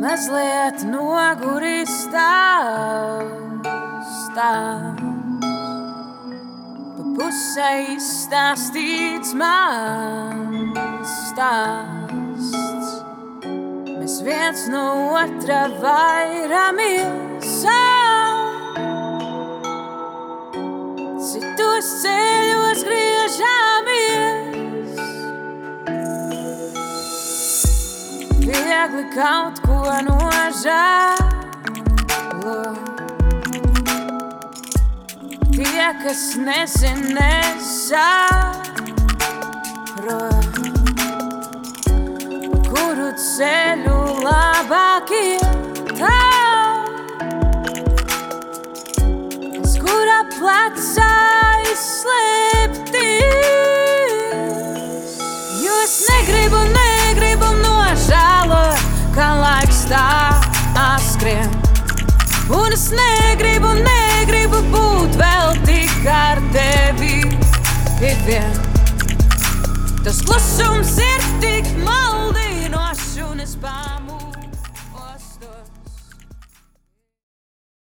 mazliet noguris stāv. Pa pusē izstāstīts mans stāsts. Mēs viens no otra vairamies, citos ceļos griežamies. Viegli kaut ko nožēlot. Tie, kas nezin, nesaprot, kuru ceļu labāk iet, aiz kura pleca izslēpties. Jo es negribu nožēlot, kā laiks tā skrien. Un es negribu būt vēl tik ar tevi vien. Tas klusums ir tik maldinošs un es pamodu.